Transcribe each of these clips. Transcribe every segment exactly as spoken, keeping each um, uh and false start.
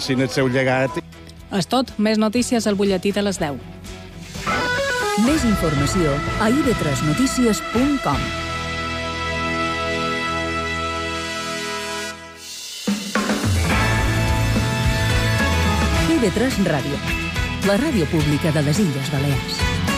defensin el seu llegat. És tot. Més notícies al butlletí de les deu. Més informació a i ve tres notícies punt com. i ve tres Ràdio, la ràdio pública de les Illes Balears.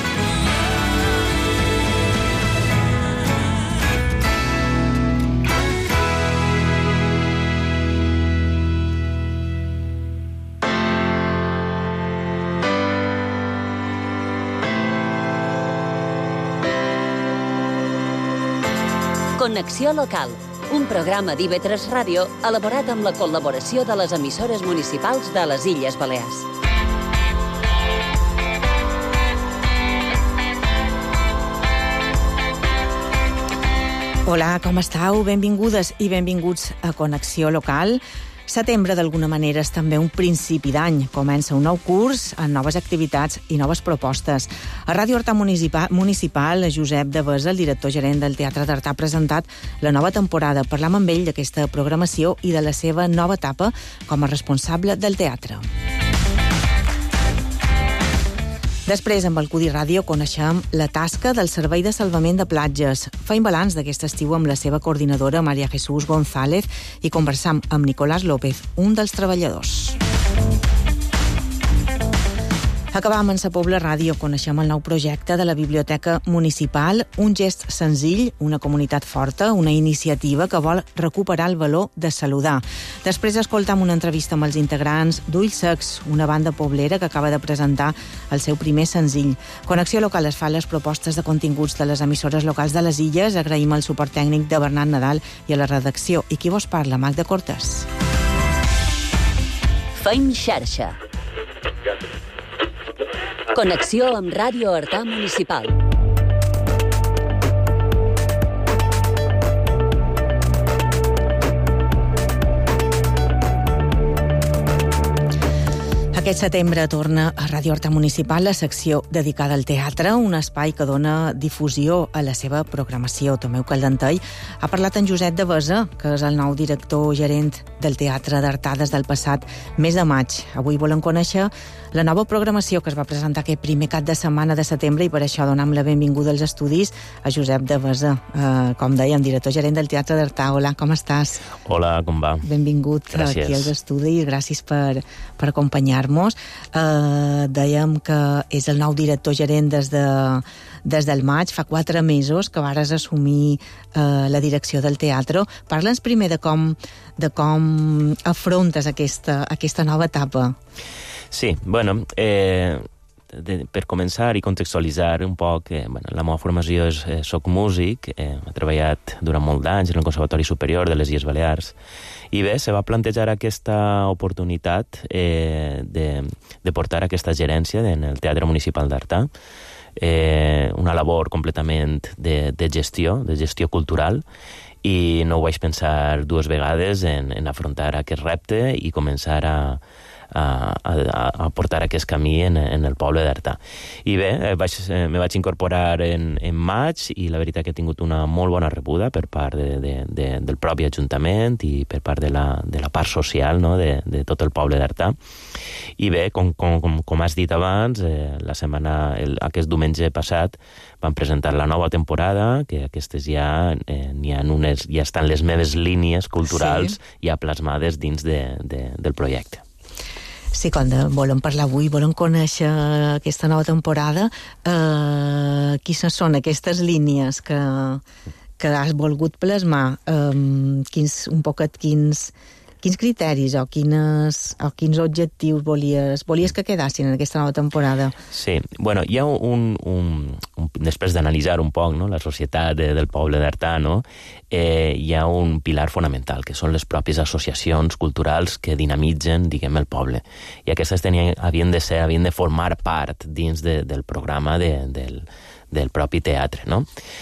Connexió local, un programa d'I ve tres Ràdio elaborat amb la col·laboració de les emissores municipals de les Illes Balears. Hola, com estàu? Benvingudes i benvinguts a Connexió Local. Setembre, d'alguna manera, és també un principi d'any. Comença un nou curs amb noves activitats i noves propostes. A Ràdio Artà Municipal, Municipal Josep Devesa, el director gerent del Teatre d'Artà, ha presentat la nova temporada. Parlam amb ell d'aquesta programació i de la seva nova etapa com a responsable del teatre. Després, amb el Cudi Ràdio, coneixem la tasca del Servei de Salvament de Platges. Faim balanç d'aquest estiu amb la seva coordinadora, Maria Jesús González, i conversam amb Nicolás López, un dels treballadors. Acabam en Sa Pobla Ràdio, coneixem el nou projecte de la Biblioteca Municipal, un gest senzill, una comunitat forta, una iniciativa que vol recuperar el valor de saludar. Després escoltam una entrevista amb els integrants d'Ulls Secs, una banda poblera que acaba de presentar el seu primer senzill. Connexió Local es fa les propostes de continguts de les emissores locals de les Illes. Agraïm el suport tècnic de Bernat Nadal i a la redacció. I qui vos parla, Magda Cortés. Feim xarxa. Connexió amb Ràdio Artà Municipal. Aquest setembre torna a Ràdio Artà Municipal la secció dedicada al teatre, un espai que dona difusió a la seva programació. Tomeu Caldentell ha parlat en Josep Devesa, que és el nou director gerent del Teatre d'Artà des del passat mes de maig. Avui volen conèixer la nova programació que es va presentar aquest primer cap de setmana de setembre i per això donam la benvinguda als estudis a Josep Devesa, eh, com dèiem, director gerent del Teatre d'Artà. Hola, com estàs? Hola, com va? Benvingut Gràcies. Aquí als estudis, gràcies per, per acompanyar-nos. Uh, dèiem que és el nou director gerent des, de, des del maig, fa quatre mesos que vares assumir uh, la direcció del teatre. Parla'ns primer de com, de com afrontes aquesta, aquesta nova etapa. Sí, bueno, eh, de, per començar i contextualitzar un poc, eh, bueno, la meva formació és, eh, soc músic, eh, he treballat durant molt d'anys en el Conservatori Superior de les Illes Balears, i bé, se va plantejar aquesta oportunitat eh, de, de portar aquesta gerència en el Teatre Municipal d'Artà, eh, una labor completament de, de gestió, de gestió cultural, i no ho vaig pensar dues vegades en, en afrontar aquest repte i començar a A, a, a portar aquest camí en, en el poble d'Artà. I bé, vaig, me vaig incorporar en, en maig i la veritat que he tingut una molt bona rebuda per part de, de, de, del propi Ajuntament i per part de la, de la part social, no?, de, de tot el poble d'Artà. I bé, com, com, com, com has dit abans, eh, la setmana, el, aquest diumenge passat vam presentar la nova temporada, que aquestes ja, eh, n'hi ha unes, ja estan les meves línies culturals, sí, ja plasmades dins de, de, del projecte. Sí, quan de, volem parlar avui, volem conèixer aquesta nova temporada. Eh, quines són aquestes línies que, que has volgut plasmar? Eh, quins, un poquet quins, quins criteris o, quines, o quins objectius volies, volies que quedassin en aquesta nova temporada? Sí, bueno, hi ha un... un, un després d'analitzar un poc, no?, la societat de, del poble d'Artà, no?, eh, hi ha un pilar fonamental, que són les pròpies associacions culturals que dinamitzen, diguem, el poble. I aquestes tenien, havien de ser, havien de formar part dins de, del programa de, del, del propi teatre, no?,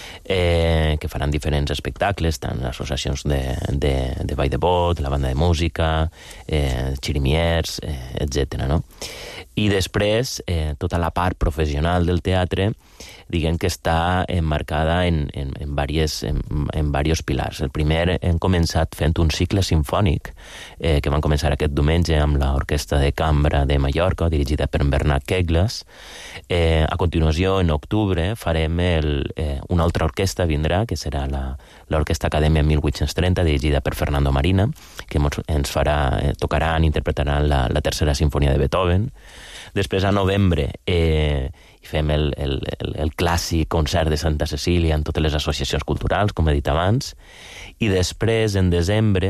eh, que faran diferents espectacles, tant associacions de, de, de Vall de Bot, la banda de música, eh, xirimiers, eh, etcètera, no? I després, eh, tota la part professional del teatre, diguem que està emmarcada en, en, en, diverses, en, en diversos pilars. El primer, hem començat fent un cicle sinfònic, eh, que van començar aquest diumenge amb l'Orquestra de Cambra de Mallorca, dirigida per Bernat Kegles. Eh, a continuació, en octubre, farem el, eh, una altra orquestra, vindrà, que serà l'Orquestra Acadèmia mil vuit-cents trenta, dirigida per Fernando Marina, que ens farà, eh, tocaran, interpretaran la, la tercera sinfonia de Beethoven. Després, a novembre, eh, fem el, el, el, el clàssic concert de Santa Cecília en totes les associacions culturals, com he dit abans. I després, en desembre,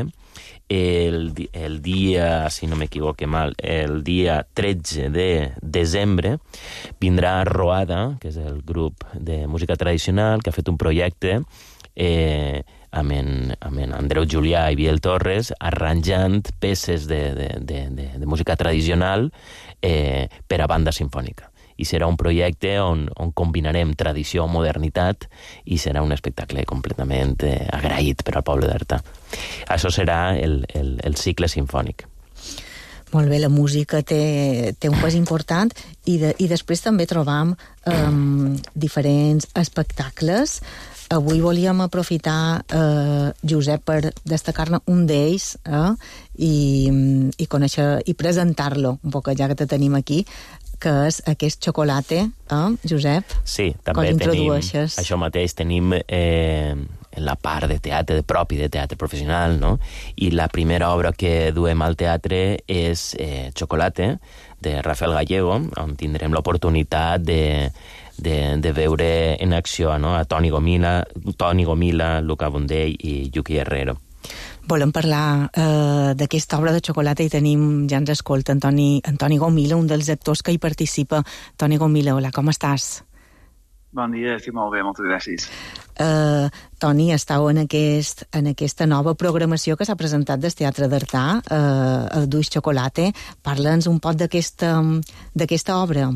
el, el dia, si no m'equivoque mal, el dia tretze de desembre, vindrà Roada, que és el grup de música tradicional, que ha fet un projecte eh, amb, en, amb en Andreu Julià i Biel Torres, arranjant peces de, de, de, de, de música tradicional eh, per a banda sinfònica. I serà un projecte on, on combinarem tradició o modernitat i serà un espectacle completament eh, agraït per al poble d'Artà. Això serà el, el, el cicle sinfònic. Molt bé, la música té, té un pes important i, de, i després també trobam um, diferents espectacles. Avui volíem aprofitar, eh, Josep, per destacar-ne un d'ells eh, i, i conèixer i presentar-lo un poc, ja que te tenim aquí, que és aquest xocolate, eh, Josep? Sí, també tenim això mateix, tenim eh, la part de teatre de propi, de teatre professional, no? I la primera obra que duem al teatre és eh, Chocolate, de Rafael Gallego, on tindrem l'oportunitat de, de, de veure en acció, no? A Toni Gomila, Toni Gomila, Luca Bondell i Yuki Herrero. Volem parlar eh, d'aquesta obra de Xocolata i tenim, ja ens escolta, Antoni, Antoni Gomila, un dels actors que hi participa. Toni Gomila, hola, com estàs? Bon dia, estic molt bé, moltes gràcies. Uh, Toni, estàu en, aquest, en aquesta nova programació que s'ha presentat del Teatre d'Artà, uh, el Duix Chocolate. Parla'ns un poc d'aquesta d'aquesta obra.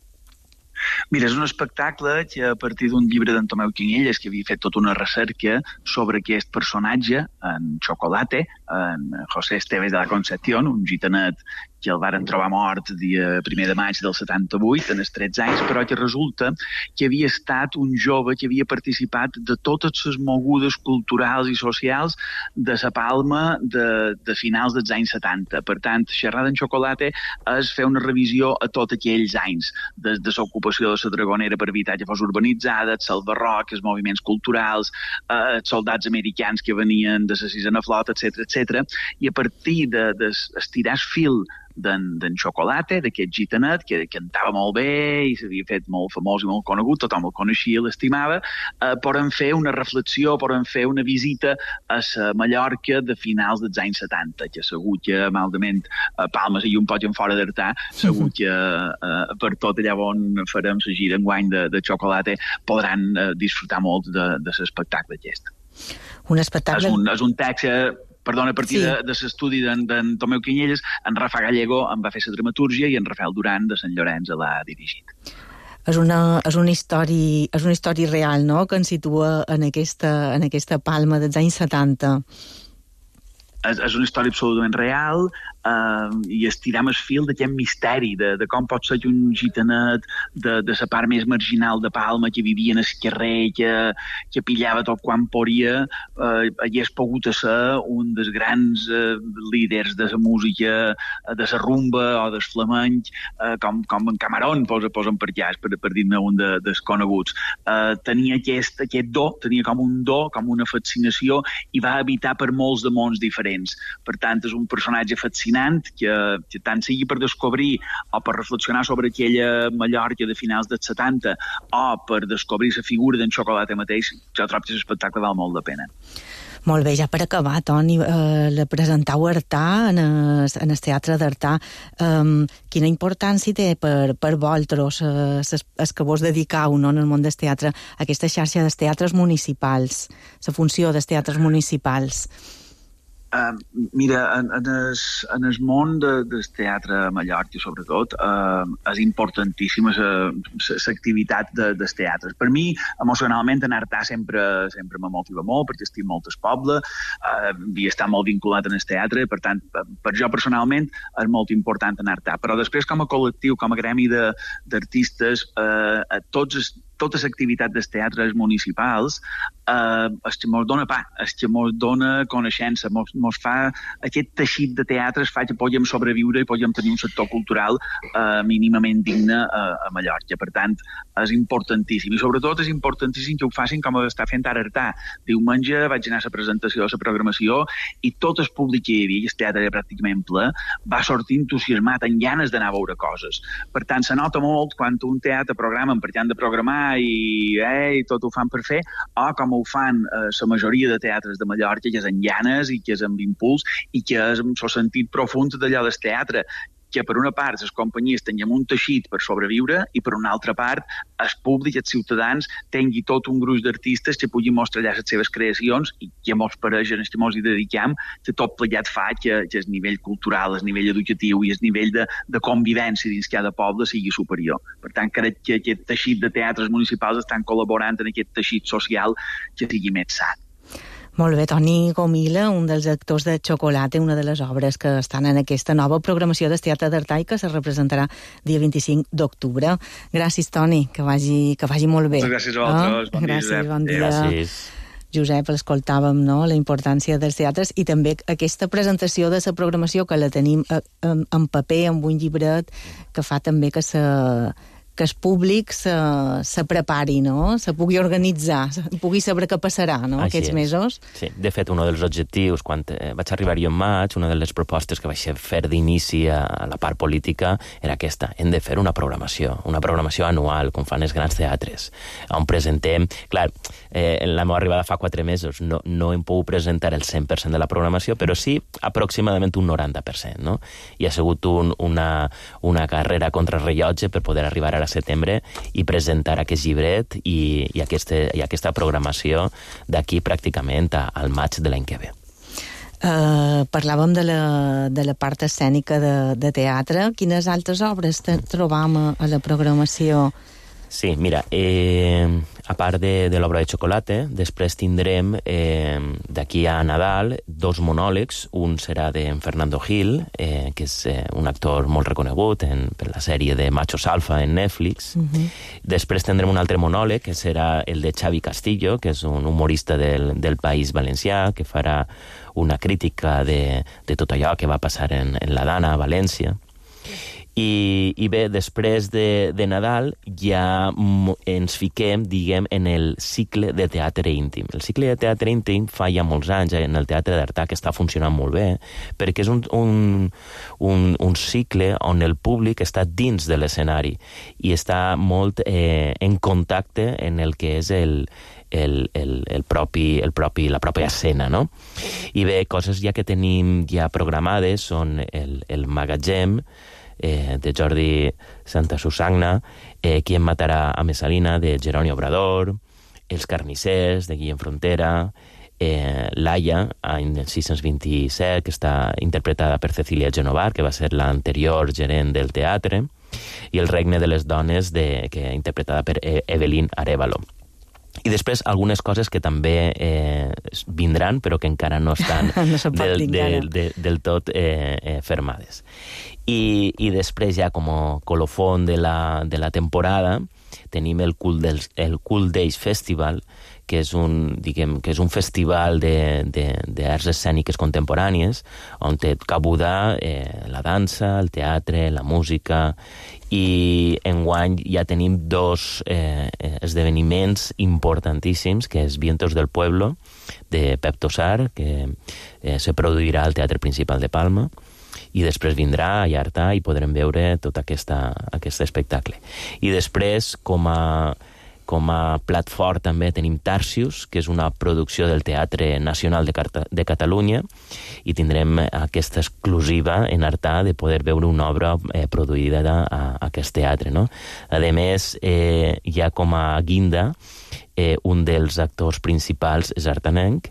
Mira, és un espectacle que a partir d'un llibre d'en Tomeu Quinelles, que havia fet tota una recerca sobre aquest personatge, en Chocolate, en José Esteves de la Concepción, un gitanet que el varen trobar mort el dia primer de maig del setanta-vuit, en els tretze anys, però que resulta que havia estat un jove que havia participat de totes les mogudes culturals i socials de la Palma de, de finals dels anys setanta. Per tant, xerrar d'en Chocolate és fer una revisió a tots aquells anys, des de l'ocupació de la Dragonera per evitar que fos urbanitzada, el barroc, els moviments culturals, eh, els soldats americans que venien de la sisena flota, etcètera, etcètera. I a partir d'estirar el fil d'en Chocolate, d'aquest gitanet, que cantava molt bé i s'havia fet molt famós i molt conegut, tothom el coneixia, l'estimava, eh, podem fer una reflexió, podem fer una visita a la Mallorca de finals dels anys setanta, que segur que, maldament, a Palmes i un poc en fora d'Artà, segur que eh, per tot allà on farem la gira enguany de, de Chocolate podran eh, disfrutar molt de, de l'espectacle aquest. Un espectacle... És un, és un text... Eh, Perdona, a partir sí. de, de l'estudi d'en Tomeu Quinelles, en Rafa Gallego en va fer la dramatúrgia i en Rafael Duran de Sant Llorenç l'ha dirigit. És una, és una història, és una història real, no?, que ens situa en aquesta, en aquesta Palma dels anys setanta. És, és una història absolutament real eh, i estirem el fil d'aquest misteri de, de com pot ser un gitanet de, de la part més marginal de Palma, que vivia en el carrer, que, que pillava tot quan podia, eh, hagués pogut ser un dels grans eh, líders de la música, de la rumba o del flamenc, eh, com, com en Camarón, posa, posen per allà, per, per dir-ne un de, dels coneguts. Eh, tenia aquest, aquest do, tenia com un do, com una fascinació, i va habitar per molts de mons diferents. Per tant, és un personatge fascinant que, que tant sigui per descobrir o per reflexionar sobre aquella Mallorca de finals dels setanta o per descobrir la figura d'en Chocolate mateix, jo trobo que l'espectacle val molt la pena. Molt bé, ja per acabar, Toni, eh, la presentau a Artà, en el, en el Teatre d'Artà. Um, quina importància té per, per vosaltres, eh, el que vos dedicau, no, en el món del teatre, aquesta xarxa dels teatres municipals, la funció dels teatres municipals? Uh, mira, en, en, el, en el món de, del teatre a Mallorca, sobretot, uh, és importantíssima l'activitat de, dels teatres. Per mi, emocionalment, anar-t'à sempre, sempre me motiva molt, perquè estic molt al poble, uh, i està molt vinculat en el teatre, per tant, per jo personalment és molt important anar-t'à. Però després, com a col·lectiu, com a gremi d'artistes, uh, a tots els totes les activitats dels teatres municipals, eh, el que ens dona pa, el que ens dona coneixença, ens fa aquest teixit de teatres fa que podem sobreviure i podem tenir un sector cultural eh, mínimament digne a, a Mallorca. Per tant, és importantíssim. I sobretot és importantíssim que ho facin com ho està fent ara Artà. Diumenge vaig anar a la presentació, a la programació, i tot el públic que hi havia, i el teatre era pràcticament ple, va sortir entusiasmat, amb ganes d'anar a veure coses. Per tant, se nota molt quan un teatre programen perquè han de programar i eh, tot ho fan per fer, o com ho fan eh, la majoria de teatres de Mallorca, que és amb ganes i que és amb impuls i que és amb el sentit profund d'allò del teatre, que per una part les companyies tinguem un teixit per sobreviure i per una altra part el públic, els ciutadans, tingui tot un gruix d'artistes que puguin mostrar allà les seves creacions i que mos pareix en els que mos hi dediquem, que tot plegat fa que, que el nivell cultural, el nivell educatiu i el nivell de, de convivència dins cada poble sigui superior. Per tant, crec que aquest teixit de teatres municipals estan col·laborant en aquest teixit social que sigui més sa. Molt bé, Toni Gomila, un dels actors de Chocolate, una de les obres que estan en aquesta nova programació del Teatre d'Artà i que se representarà dia vint-i-cinc d'octubre. Gràcies, Toni, que vagi, que vagi molt bé. Moltes gràcies a vosaltres. Oh? Bon gràcies, dia, bon dia. Gràcies. Josep, escoltàvem, no?, la importància dels teatres i també aquesta presentació de la programació que la tenim en, en paper, amb un llibret, que fa també que se... que el públic se, se prepari, no? Se pugui organitzar, se pugui saber què passarà, no?, Així aquests és. mesos. Sí, de fet, un dels objectius, quan eh, vaig arribar jo en maig, una de les propostes que vaig fer d'inici a, a la part política era aquesta. Hem de fer una programació, una programació anual, com fan els grans teatres, on presentem... Clar, eh, en la meva arribada fa quatre mesos no, no hem pogut presentar el cent per cent de la programació, però sí aproximadament un noranta per cent, no? I ha sigut un, una, una carrera contra rellotge per poder arribar a a setembre i presentar aquest llibret i, i, aquesta, i aquesta programació d'aquí pràcticament a, al maig de l'any que ve. Uh, parlàvem de la, de la part escènica de, de teatre. Quines altres obres trobam a, a la programació? Sí, mira, eh, a part de, de l'obra de Chocolate, després tindrem eh, d'aquí a Nadal dos monòlegs. Un serà d'en Fernando Gil, eh, que és eh, un actor molt reconegut en, per la sèrie de Machos Alfa en Netflix. Uh-huh. Després tindrem un altre monòleg, que serà el de Xavi Castillo, que és un humorista del, del País Valencià, que farà una crítica de, de tot allò que va passar en, en la Dana, a València. I, i bé, després de, de Nadal ja ens fiquem, diguem, en el cicle de teatre íntim. El cicle de teatre íntim fa ja molts anys en el Teatre d'Artà, que està funcionant molt bé, perquè és un, un, un, un cicle on el públic està dins de l'escenari i està molt eh, en contacte en el que és el, el, el, el propi, el propi, la pròpia escena, no? I bé, coses ja que tenim ja programades són el, el Magatzem, Eh, de Jordi Santa Susagna, eh, Qui em matarà a Messalina, de Jeroni Obrador, Els carnissers, de Guillem Frontera, eh, Laia, en el sis-cents vint-i-set, que està interpretada per Cecilia Genovar, que va ser l'anterior gerent del teatre, i El regne de les dones, de, que interpretada per Evelyn Arévalo. I després algunes coses que també eh, vindran, però que encara no estan no del, del, del, del tot eh, eh, fermades. I, i després ja com a colofón de la, de la temporada tenim el Cool, del, el cool Days Festival, que és un, diguem, que és un festival d'arts escèniques contemporànies on té cabuda eh, la dansa, el teatre, la música, i enguany ja tenim dos eh, esdeveniments importantíssims, que és Vientos del Pueblo, de Pep Tossar, que eh, se produirà al Teatre Principal de Palma, i després vindrà a Artà i podrem veure tot aquesta, aquest espectacle. I després, com a Com a plat fort també tenim Tarsius, que és una producció del Teatre Nacional de, Carta, de Catalunya, i tindrem aquesta exclusiva en Artà de poder veure una obra eh, produïda a, a aquest teatre, no? A més, eh, ja com a guinda, eh, un dels actors principals és artanenc, que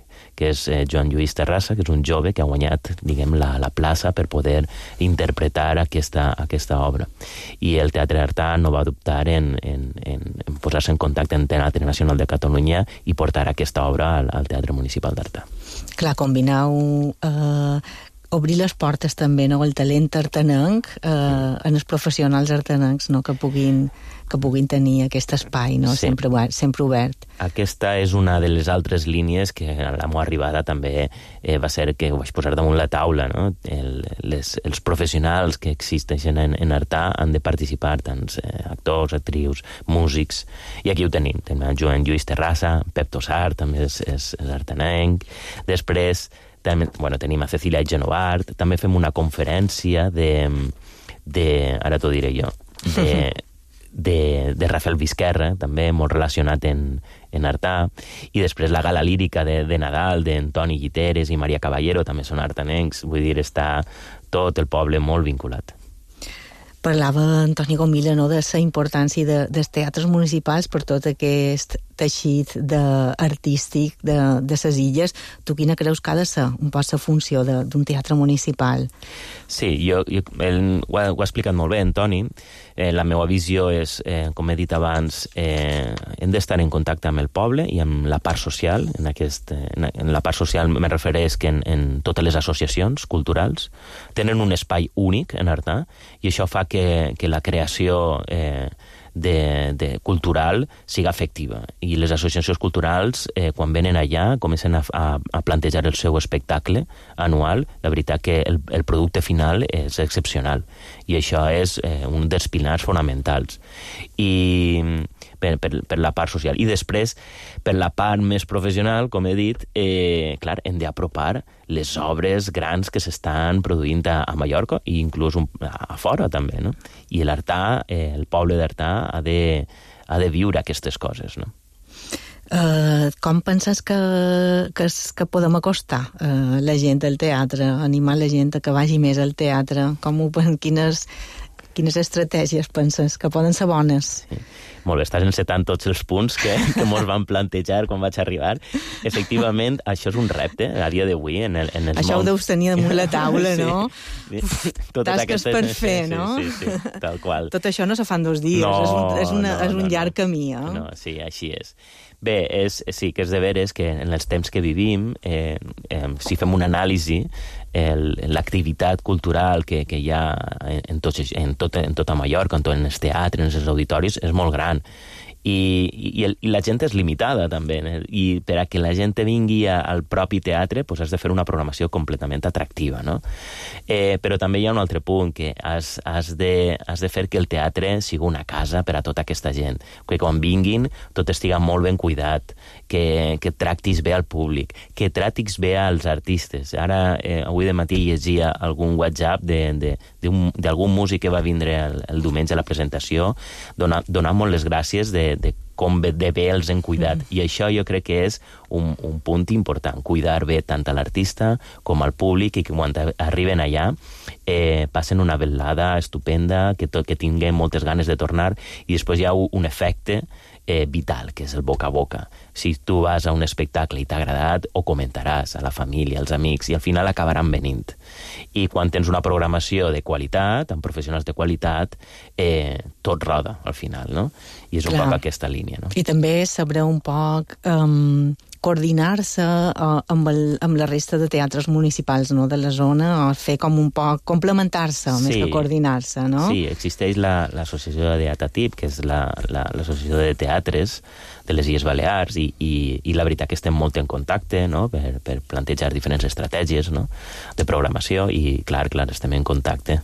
que és eh, Joan Lluís Terrassa, que és un jove que ha guanyat, diguem, la, la plaça per poder interpretar aquesta, aquesta obra. I el Teatre Artà no va dubtar en, en, en, en posar-se en contacte amb el Teatre Nacional de Catalunya i portar aquesta obra al, al Teatre Municipal d'Artà. Clar, combinau... Eh, obrir les portes també, no?, el talent artanenc eh, en els professionals artanencs, no?, que puguin, que puguin tenir aquest espai, no?, sí. sempre, sempre obert. Aquesta és una de les altres línies que a la meva arribada també eh, va ser que ho vaig posar damunt la taula, no? El, les, els professionals que existeixen en, en Artà han de participar, tant eh, actors, actrius, músics, i aquí ho tenim. Tenim en Joan Lluís Terrassa, Pep Tossart, també és, és, és artanenc. Després també, bueno, tenim a Cecilia Genovart, també fem una conferència de, de ara t'ho diré jo, de, de, de Rafael Vizquerra, també molt relacionat en, en Artà, i després la gala lírica de, de Nadal, d'Antoni Guiteres i Maria Caballero, també són artanencs, vull dir, està tot el poble molt vinculat. Parlava Antoni Gomila, no?, de la importància de, dels teatres municipals per tot aquest teixit de, artístic de, de ses illes. Tu quina creus que ha de ser un poc la funció d'un teatre municipal? Sí, jo, jo el, ho, ha, ho ha explicat molt bé, Antoni. Eh, la meva visió és, eh, com he dit abans, eh, hem d'estar en contacte amb el poble i amb la part social. En, aquest, en, en la part social me refereix que en, en totes les associacions culturals tenen un espai únic en Artà, i això fa que, que la creació eh, de, de cultural siga efectiva. I les associacions culturals, eh, quan venen allà, comencen a, a, a plantejar el seu espectacle anual. La veritat que el, el producte final és excepcional. I això és eh, un dels pilars fonamentals. I per, per, per la part social. I després, per la part més professional, com he dit, eh, clar, hem d'apropar les obres grans que s'estan produint a, a Mallorca i inclús un, a, a fora també, no? I l'Artà, eh, el poble d'Artà ha de, ha de viure aquestes coses, no? Uh, com penses que, que, que podem acostar uh, la gent al teatre, animar la gent a que vagi més al teatre? Com ho, quines, quines estratègies penses que poden ser bones? Sí. Molt bé, estàs encetant tots els punts que, que mos van plantejar quan vaig arribar. Efectivament, això és un repte a dia d'avui en, el, en els això món. Ho deus tenir damunt la taula, sí. No? Sí. Tasques aquestes... per fer, sí, no? Sí, sí, sí, tal qual. Tot això no se fan dos dies, no, és un, és una, no, és un no, llarg no. camí, eh? No, sí, així és. Bé, és, sí que és de veres que en els temps que vivim, eh, eh, si fem una anàlisi, l'activitat cultural que, que hi ha en, en, tot, en, tot, en tota Mallorca, en, tot, en els teatres, en els auditoris, és molt gran. I, i, el, i la gent és limitada també, i per a que la gent vingui a, al propi teatre pues has de fer una programació completament atractiva, no? Eh, però també hi ha un altre punt, que has, has, de, has de fer que el teatre sigui una casa per a tota aquesta gent, que quan vinguin tot estiga molt ben cuidat, que, que tractis bé al públic, que tractis bé als artistes. Ara, eh, avui de matí llegia algun WhatsApp d'algun músic que va vindre el, el diumenge a la presentació, donant dona molt les gràcies de de com de bé els hem cuidat. Mm. I això jo crec que és un, un punt important, cuidar bé tant a l'artista com al públic, i que quan arriben allà eh, passen una velada estupenda, que, tot, que tinguem moltes ganes de tornar, i després hi ha un efecte eh, vital, que és el boca a boca. Si tu vas a un espectacle i t'ha agradat, ho comentaràs a la família, als amics, i al final acabaran venint. I quan tens una programació de qualitat, amb professionals de qualitat, eh, tot roda al final, no? I és un Clar. Poc aquesta línia, no? I també saber un poc um, coordinar-se uh, amb, el, amb la resta de teatres municipals, no?, de la zona, o fer com un poc complementar-se, sí. Més que coordinar-se, no? Sí, existeix l'associació de Atatip, que és l'associació la, la, de teatres de les Illes Balears, i, i, i la veritat que estem molt en contacte, no?, per, per plantejar diferents estratègies, no?, de programació, i clar, clar, estem en contacte.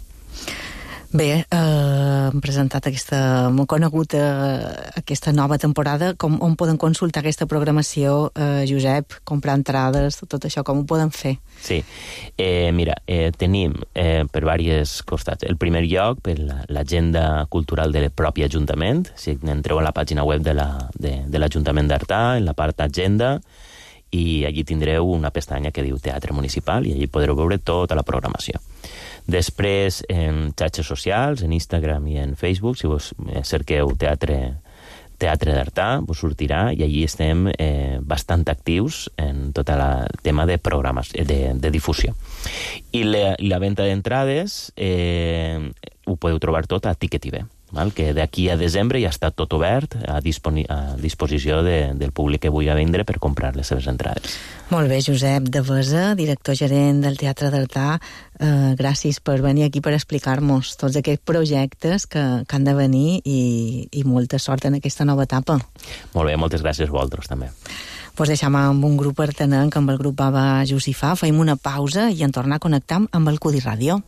Bé, eh, hem presentat aquesta, hem conegut eh, aquesta nova temporada. Com, on poden consultar aquesta programació, eh, Josep? Comprar entrades, tot això, com ho poden fer? Sí, eh, mira, eh, tenim eh, per diversos costats. El primer lloc, per l'agenda cultural del propi Ajuntament. Si entreu a la pàgina web de l'Ajuntament la, de, d'Artà, en la part agenda, i allí tindreu una pestanya que diu Teatre Municipal, i allí podreu veure tota la programació. Després, en xarxes socials, en Instagram i en Facebook, si vos cerqueu Teatre, Teatre d'Artà, us sortirà, i allí estem eh, bastant actius en tot el tema de programes, de, de difusió. I la, la venda d'entrades eh, ho podeu trobar tot a Ticket i Bé, val? Que d'aquí a desembre ja està tot obert a, disponi a disposició de, del públic que vulgui vindre per comprar les seves entrades. Molt bé, Josep Devesa, director gerent del Teatre d'Artà, eh, gràcies per venir aquí per explicar-nos tots aquests projectes que, que han de venir i, i molta sort en aquesta nova etapa. Molt bé, moltes gràcies a vosaltres també. Pues deixem amb un grup pertanent, amb el grup Baba Jusifà, fem una pausa i en tornar a connectar amb el Cudi Ràdio.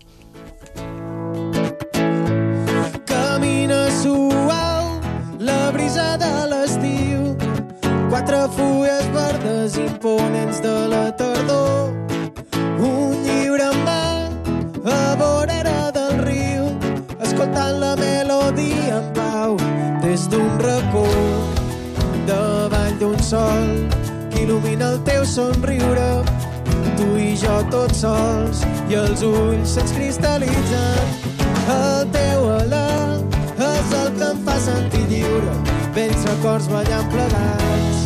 Camina suau, la brisa de l'estiu, quatre fulles verdes imponents de la tardor, un llibre en mà a vorera del riu, escoltant la melodia en pau des d'un racó, davall d'un sol que il·lumina el teu somriure, tu i jo tots sols i els ulls se'ns cristal·litzen. El teu alè és el que em fa sentir lliure, vells records ballant plegats.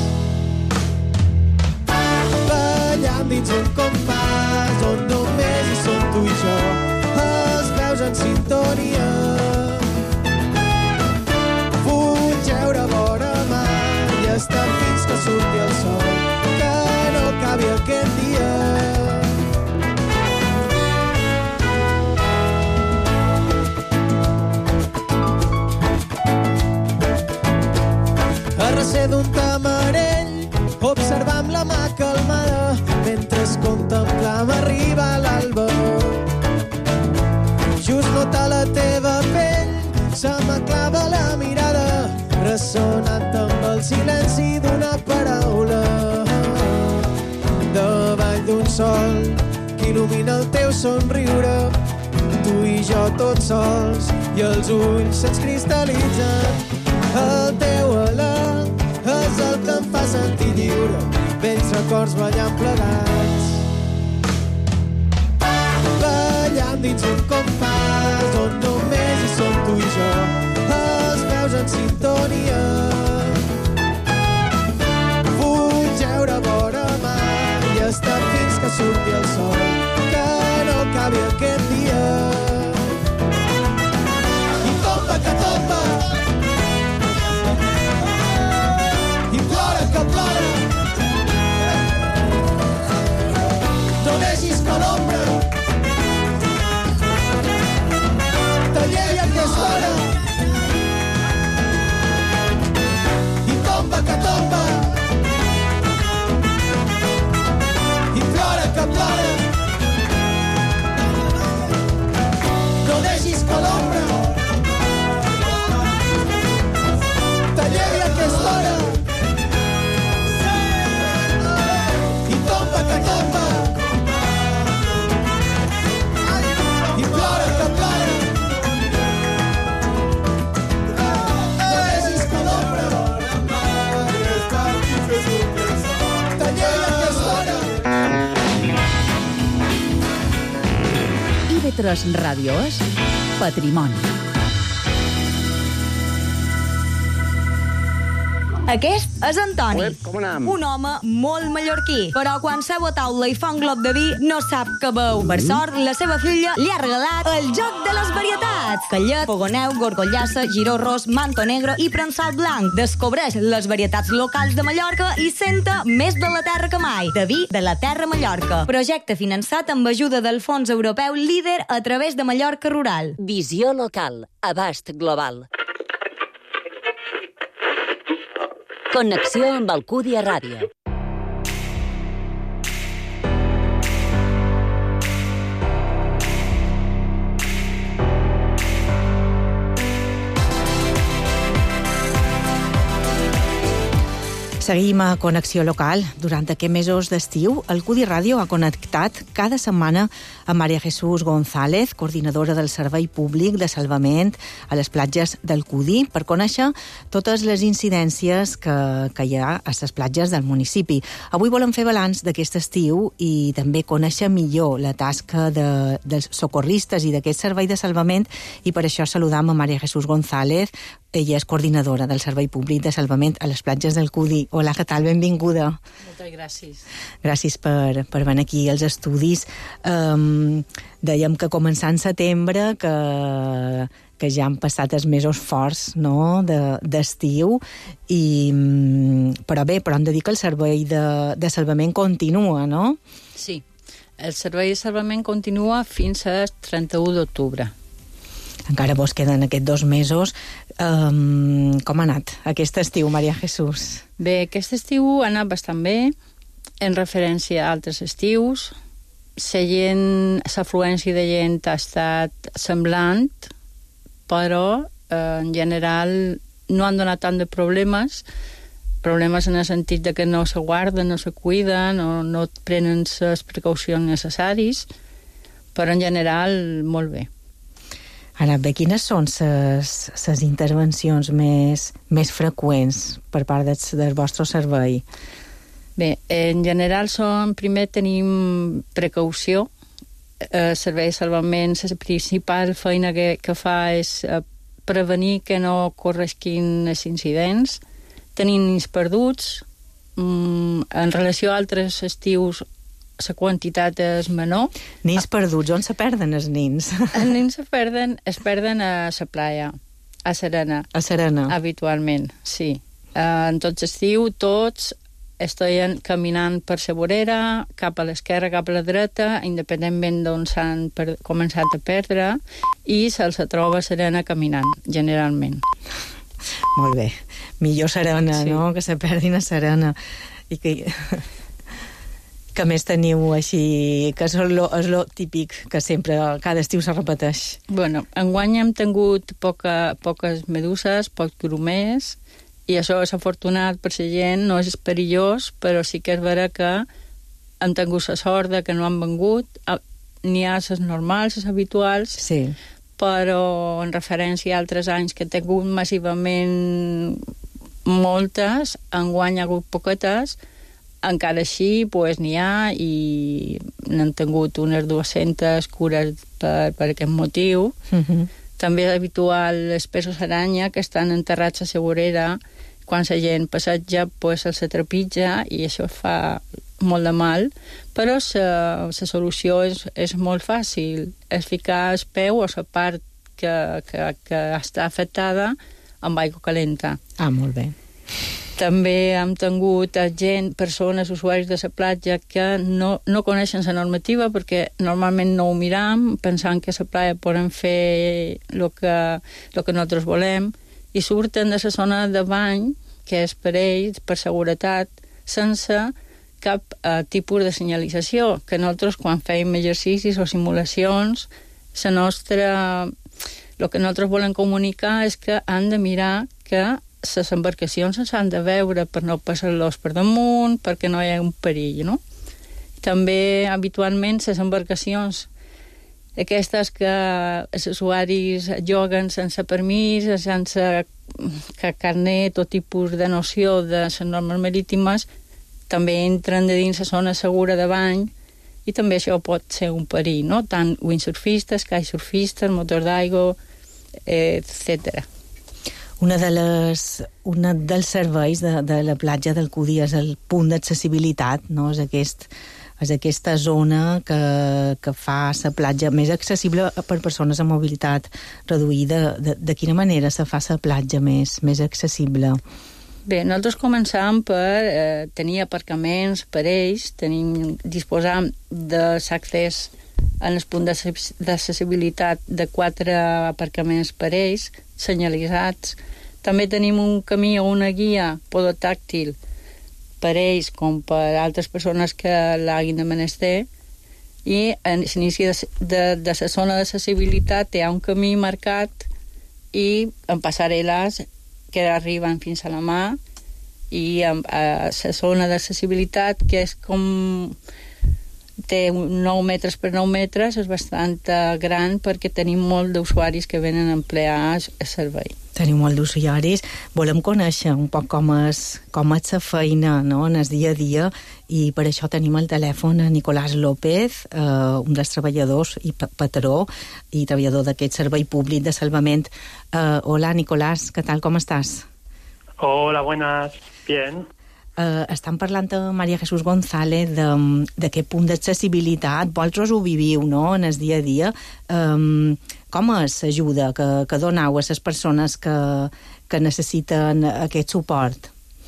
Ballant dins un compàs on només hi som tu i jo, els peus en sintonia. Vull jeure vora mar i estar fins que surti el sol, que no acabi aquest dia. A recer d'un tamarell, observam la mà calmada, mentre contemplam arribar l'alba. Just notar la teva pell, se m'aclava la mirada, ressonant amb el silenci d'una paraula. Davall d'un sol que il·lumina el teu somriure, tu i jo tots sols i els ulls se'ns cristal·litzen. El teu alè és el que em fa sentir lliure, vells records ballant plegats. Ballant dins un compàs on només hi som tu i jo, els peus en sintonia. Vull jeure vora mar i estar fins que surti el sol, que no acabi aquest dia. I tomba que tomba, i plora que plora, no deixis que l'ombra t'allevi aquesta hora. I tomba que tomba, i plora que plora, no deixis que l'ombra t'allevi aquesta hora. I V tres Ràdio és Patrimoni. Aquest és Antoni, Uep, com anem? un home molt mallorquí, però quan seu a taula i fa un glob de vi no sap què beu. Per sort, la seva filla li ha regalat el joc de les varietats. Callet, fogoneu, gorgollassa, giró ros, manto negre i prensat blanc. Descobreix les varietats locals de Mallorca i senta més de la terra que mai. De vi de la terra Mallorca. Projecte finançat amb ajuda del Fons Europeu Líder a través de Mallorca Rural. Visió local. Abast global. Connexió amb Alcúdia Ràdio. Seguim a Connexió Local. Durant aquests mesos d'estiu, el Cudi Ràdio ha connectat cada setmana amb Maria Jesús González, coordinadora del Servei Públic de Salvament a les platges del Cudi, per conèixer totes les incidències que, que hi ha a les platges del municipi. Avui volem fer balanç d'aquest estiu i també conèixer millor la tasca de, dels socorristes i d'aquest servei de salvament, i per això saludam a Maria Jesús González. Ella és coordinadora del Servei Públic de Salvament a les platges del Cudi. Hola, què tal? Benvinguda. Moltes gràcies. Gràcies per, per venir aquí als estudis. Um, dèiem que començant setembre, que, que ja han passat els mesos forts, no?, de, d'estiu, i, però bé, però hem de dir que el servei de, de salvament continua, no? Sí, el servei de salvament continua fins al trenta-u d'octubre. Encara vos queden aquests dos mesos. Um, com ha anat aquest estiu, Maria Jesús? Bé, aquest estiu ha anat bastant bé, en referència a altres estius. La gent, l'afluència de gent ha estat semblant, però eh, en general no han donat tant de problemes, problemes en el sentit de que no se guarden, no se cuiden, no, no prenen les precaucions necessàries, però en general molt bé. Ara bé, quines són les intervencions més, més freqüents per part del, del vostre servei? Bé, en general són, primer tenim precaució. El servei de salvament, la principal feina que, que fa és prevenir que no corresquin els incidents. Tenim nins perduts. En relació a altres estius, la quantitat és menor. Nins perduts, on se perden els nins? Els nins se perden, es perden a la playa, a Serena. A Serena. Habitualment, sí. En tot estiu, tots estaven caminant per la vorera, cap a l'esquerra, cap a la dreta, independentment d'on s'han per... començat a perdre, i se'ls troba a Serena caminant, generalment. Molt bé. Millor Serena, sí, no?, que se perdin a Serena. I que... que més teniu així, que és lo, és lo típic, que sempre, cada estiu se repeteix? Bueno, enguany hem tingut poca, poques meduses, pocs grumers, i això és afortunat per la gent, no és perillós, però sí que és vera que hem tingut la sort de que no han vengut. N'hi ha les normals, les habituals, sí, però en referència a altres anys que he tingut massivament moltes, enguany ha hagut poquetes. Encara així, pues, n'hi ha, i n'han tingut unes dues-centes cures per, per aquest motiu. Uh-huh. També és habitual els peixos aranya, que estan enterrats a la vorera. Quan la gent passeja, pues, se'ls trepitja, i això fa molt de mal. Però la solució és, és molt fàcil. És ficar el peu o la part que, que, que està afectada amb aigua calenta. Ah, molt bé. També hem tingut gent, persones, usuaris de la platja que no, no coneixen la normativa, perquè normalment no ho miram, pensant que a la platja podem fer el que, lo que nosaltres volem, i surten de la zona de bany, que és per ells, per seguretat, sense cap eh, tipus de senyalització, que nosaltres, quan fèiem exercicis o simulacions, la nostra... el que nosaltres volem comunicar és que han de mirar que les embarcacions s'han de veure per no passar-los per damunt, perquè no hi ha un perill, no? També, habitualment, les embarcacions aquestes que els usuaris joguen sense permís, sense carnet o tipus de noció de les normes marítimes, també entren de dins la zona segura de bany, i també això pot ser un perill, no? Tant windsurfistes, kitesurfistes, motors d'aigua, eh, etcètera. Una de les, una dels serveis de, de la platja del Cudi és el punt d'accessibilitat, no? És, aquest, és aquesta zona que, que fa la platja més accessible per persones amb mobilitat reduïda. De, de quina manera se fa la platja més, més accessible? Bé, nosaltres començàvem per eh, tenir aparcaments per ells, tenim, disposàvem d'accés en els punts d'accessibilitat de quatre aparcaments per ells, senyalitzats. També tenim un camí o una guia podotàctil per ells com per altres persones que l'hagin de menester, i a l'inici de, de, de la zona d'accessibilitat hi ha un camí marcat i en passarel·les que arriben fins a la mà, i a, a la zona d'accessibilitat, que és com... té nou metres per nou metres, és bastant gran perquè tenim molt d'usuaris que venen a emplear el servei. Tenim molt d'usuaris. Volem conèixer un poc com és, com és la feina, no?, en el dia a dia, i per això tenim al telèfon a Nicolás López, eh, un dels treballadors i patró i treballador d'aquest servei públic de salvament. Eh, hola, Nicolás, què tal, com estàs? Hola, buenas, bien. Uh, estan parlant amb Maria Jesús González d'aquest punt d'accessibilitat. Vosaltres ho viviu, no?, en el dia a dia. Um, com és l'ajuda que, que doneu a les persones que, que necessiten aquest suport?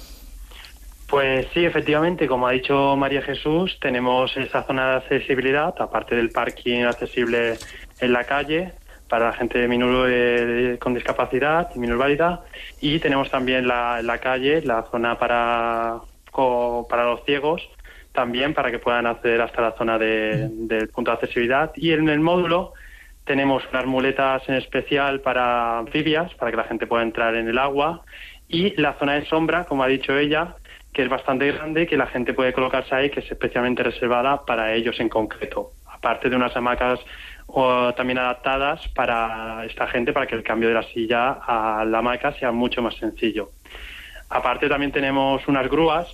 Pues sí, efectivamente, como ha dicho María Jesús, tenemos esa zona de accesibilidad, aparte del parking accesible en la calle, para la gente minus, eh, con discapacidad y minusválida, y tenemos también la, la calle, la zona para, co, para los ciegos, también para que puedan acceder hasta la zona de, del punto de accesibilidad. Y en el módulo tenemos unas muletas en especial para anfibias, para que la gente pueda entrar en el agua, y la zona de sombra, como ha dicho ella, que es bastante grande, que la gente puede colocarse ahí, que es especialmente reservada para ellos en concreto, aparte de unas hamacas o también adaptadas para esta gente, para que el cambio de la silla a la hamaca sea mucho más sencillo. Aparte también tenemos unas grúas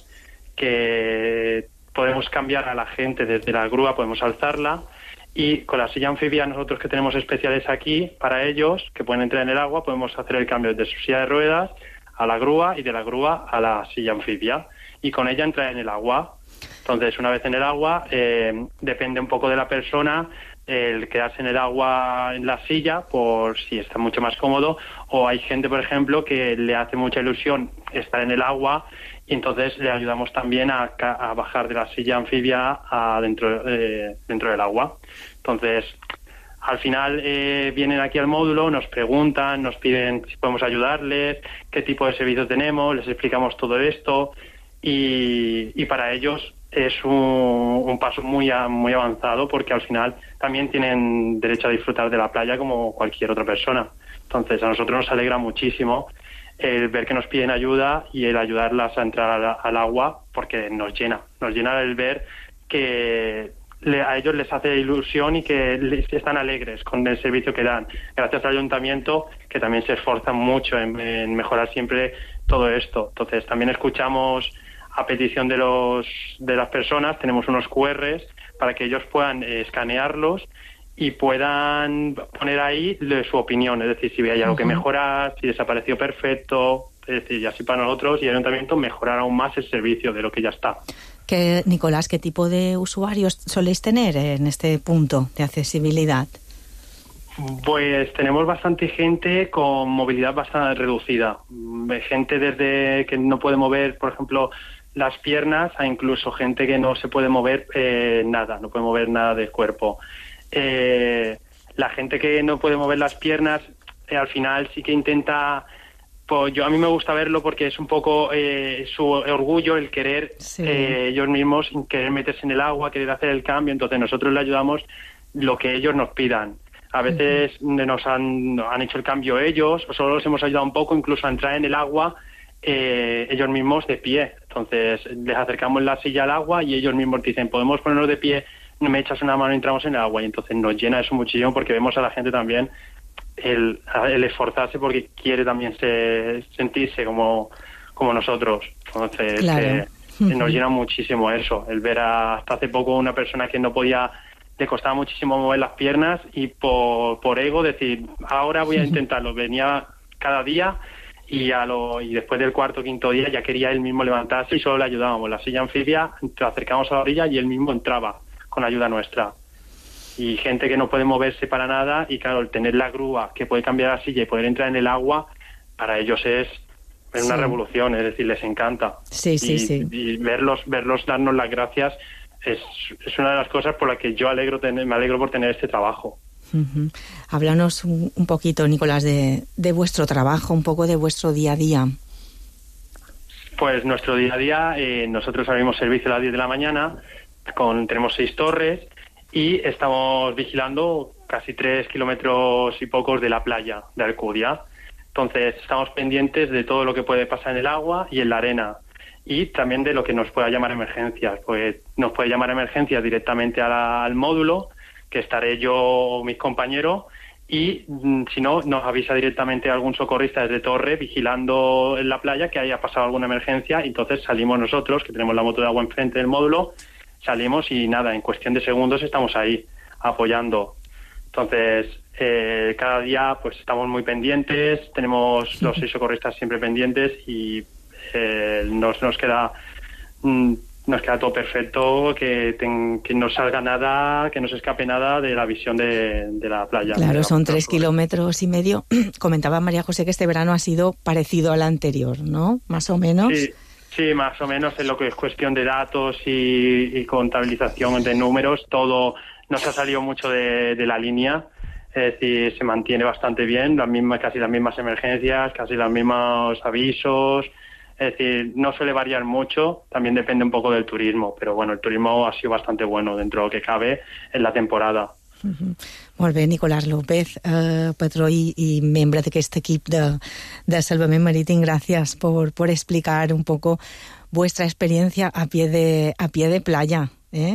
que podemos cambiar a la gente desde la grúa, podemos alzarla, y con la silla anfibia nosotros que tenemos especiales aquí para ellos, que pueden entrar en el agua, podemos hacer el cambio desde su silla de ruedas a la grúa y de la grúa a la silla anfibia, y con ella entrar en el agua. Entonces, una vez en el agua, eh, depende un poco de la persona el quedarse en el agua en la silla por si está mucho más cómodo, o hay gente, por ejemplo, que le hace mucha ilusión estar en el agua y entonces le ayudamos también a, a bajar de la silla anfibia a dentro, eh, dentro del agua. Entonces, al final eh, vienen aquí al módulo, nos preguntan, nos piden si podemos ayudarles, qué tipo de servicio tenemos, les explicamos todo esto, y, y para ellos es un, un paso muy, muy avanzado, porque al final también tienen derecho a disfrutar de la playa como cualquier otra persona. Entonces a nosotros nos alegra muchísimo el ver que nos piden ayuda y el ayudarlas a entrar al, al agua, porque nos llena, nos llena el ver que le, a ellos les hace ilusión y que les, están alegres con el servicio que dan, gracias al ayuntamiento, que también se esfuerzan mucho en, en mejorar siempre todo esto. Entonces también escuchamos, a petición de los de las personas, tenemos unos cu erres para que ellos puedan eh, escanearlos y puedan poner ahí de su opinión, es decir, si hay algo que mejorar, si desapareció perfecto, es decir, y así para nosotros y el ayuntamiento mejorar aún más el servicio de lo que ya está. Que, Nicolás, ¿qué tipo de usuarios soléis tener en este punto de accesibilidad? Pues tenemos bastante gente con movilidad bastante reducida, gente desde que no puede mover, por ejemplo, las piernas, a incluso gente que no se puede mover eh, nada, no puede mover nada del cuerpo. Eh, la gente que no puede mover las piernas, eh, al final sí que intenta, pues yo a mí me gusta verlo porque es un poco eh, su orgullo el querer sí. eh, ellos mismos querer meterse en el agua, querer hacer el cambio, entonces nosotros le ayudamos lo que ellos nos pidan. A veces uh-huh. nos han, han hecho el cambio ellos, o solo los hemos ayudado un poco, incluso a entrar en el agua eh, ellos mismos de pie. Entonces les acercamos la silla al agua y ellos mismos dicen, podemos ponernos de pie, me echas una mano y entramos en el agua. Y entonces nos llena eso muchísimo, porque vemos a la gente también el, el esforzarse porque quiere también se, sentirse como, como nosotros. Entonces claro. eh, uh-huh. nos llena muchísimo eso, el ver a, hasta hace poco una persona que no podía, le costaba muchísimo mover las piernas y por, por ego decir, ahora voy a intentarlo. Venía cada día y, a lo, y después del cuarto o quinto día ya quería él mismo levantarse y solo le ayudábamos. La silla anfibia, lo acercamos a la orilla y él mismo entraba con ayuda nuestra. Y gente que no puede moverse para nada, y claro, el tener la grúa que puede cambiar la silla y poder entrar en el agua, para ellos es, es una sí. revolución, es decir, les encanta. Sí, sí, y, sí. y verlos, verlos darnos las gracias es, es una de las cosas por las que yo alegro tener, me alegro por tener este trabajo. Uh-huh. Háblanos un, un poquito, Nicolás, de, de vuestro trabajo, un poco de vuestro día a día. Pues nuestro día a día, eh, nosotros abrimos servicio a las diez de la mañana, con, tenemos seis torres y estamos vigilando casi tres kilómetros y pocos de la playa de Alcudia. Entonces estamos pendientes de todo lo que puede pasar en el agua y en la arena. y también de lo que nos pueda llamar emergencias. Pues nos puede llamar emergencias directamente a la, al módulo, que estaré yo o mis compañeros, y mm, si no, nos avisa directamente algún socorrista desde torre vigilando en la playa que haya pasado alguna emergencia, y entonces salimos nosotros, que tenemos la moto de agua enfrente del módulo, salimos y nada, en cuestión de segundos estamos ahí apoyando. Entonces, eh, cada día pues estamos muy pendientes, tenemos los seis socorristas siempre pendientes y eh, nos, nos queda... Mm, nos queda todo perfecto, que, ten, que no salga nada, que no se escape nada de la visión de, de la playa. Claro, la, son tres kilómetros y medio. Comentaba María José que este verano ha sido parecido al anterior, ¿no? Más o menos. Sí, sí, más o menos en lo que es cuestión de datos y, y contabilización de números, todo no se ha salido mucho de, de la línea. Es decir, se mantiene bastante bien, las mismas, casi las mismas emergencias, casi los mismos avisos. Es decir, no suele variar mucho, también depende un poco del turismo, però bueno, el turismo ha sido bastante bueno dentro de lo que cabe en la temporada. Uh-huh. Molt bé, Nicolás López, eh, patró i, i membre d'aquest equip de, de Salvament Marítim. Gràcies por, por explicar un poco vuestra experiencia a pie de, a pie de playa. ¿eh?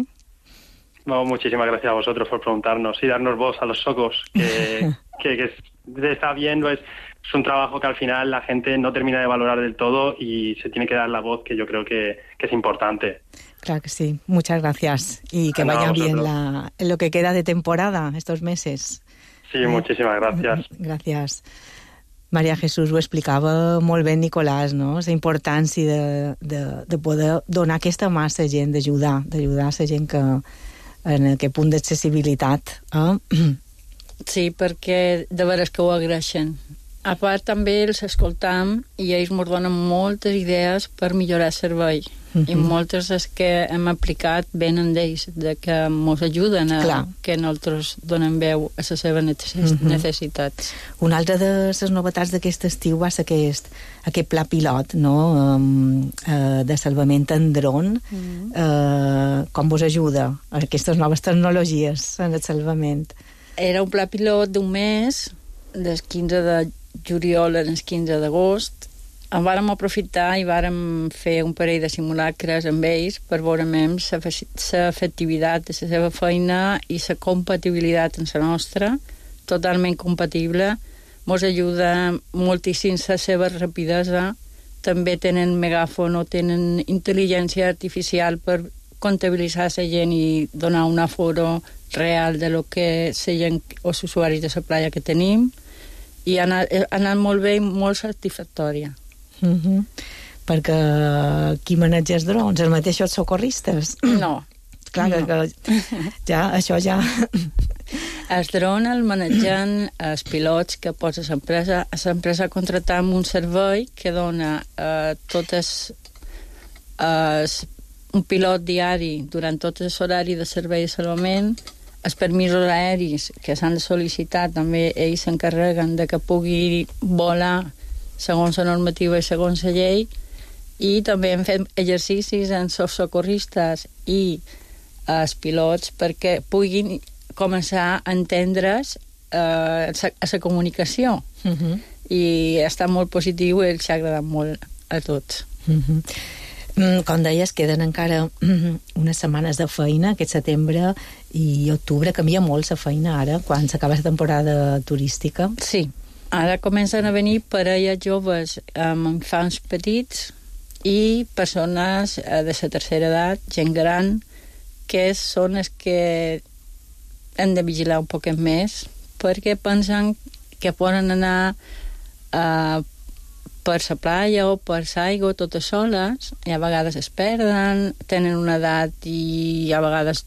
No, muchísimas gracias a vosotros por preguntarnos y darnos voz a los socos, que, que, que se está viendo, es... Es un trabajo que al final la gente no termina de valorar del todo y se tiene que dar la voz, que yo creo que, que es importante. Claro que sí. Muchas gracias. Y que no, vaya bien la, lo que queda de temporada, estos meses. Sí, eh? muchísimas gracias. Gràcies. Maria Jesús ho explicava molt bé, Nicolàs, no? La importància de, de, de poder donar aquesta mà a la gent, d'ajudar, d'ajudar a la gent que en aquest punt d'accessibilitat. Eh? Sí, perquè de veres que ho agraeixen. A part, també els escoltam i ells ens donen moltes idees per millorar el servei. Uh-huh. I moltes és que hem aplicat venen d'ells, de que ens ajuden a Clar. que nosaltres donem veu a les seves necessitats. Uh-huh. Una altra de les novetats d'aquest estiu va ser aquest, aquest pla pilot, no? um, uh, de salvament en dron. Uh-huh. uh, com vos ajuda aquestes noves tecnologies en el salvament? Era un pla pilot d'un mes, del quinze de juliol al quinze d'agost. En vàrem aprofitar i vàrem fer un parell de simulacres amb ells per veure més l'efectivitat de la seva feina i la compatibilitat amb la nostra, totalment compatible. Ens ajuda moltíssim la seva rapidesa. També tenen megàfon o tenen intel·ligència artificial per comptabilitzar la gent i donar un aforo real de lo que la gent o els usuaris de la playa que tenim. I ha anat, ha anat molt bé i molt satisfactòria. Uh-huh. Perquè qui maneja els drons? Els mateixos socorristes? No. Clar no. que ja, això ja... Els drons el manegen els pilots que posa l'empresa. L'empresa ha contratat un servei que dona eh, totes... Eh, un pilot diari durant tot l'horari de servei de salvament. Els permisos aèris que s'han de sol·licitar també ells s'encarreguen de que pugui volar segons la normativa i segons la llei, i també hem fet exercicis amb els socorristes i els pilots perquè puguin començar a entendre's eh, a la comunicació. Uh-huh. I està molt positiu i els ha agradat molt a tots. Uh-huh. Com deies, queden encara unes setmanes de feina, aquest setembre i octubre. Canvia molt la feina ara, quan s'acaba la temporada turística. Sí, ara comencen a venir parelles joves amb infants petits i persones de la tercera edat, gent gran, que són els que hem de vigilar un poquet més, perquè pensen que poden anar a per la playa o per l'aigua totes soles, i a vegades es perden, tenen una edat i a vegades